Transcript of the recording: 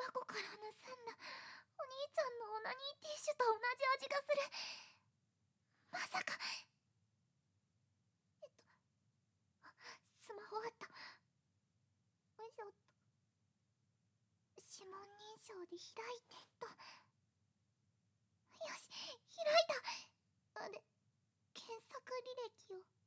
箱から盗んだお兄ちゃんのオナニーティッシュと同じ味がする。まさか。スマホあった。よいしょっと。指紋認証で開いてっと。よし、開いた。で、検索履歴を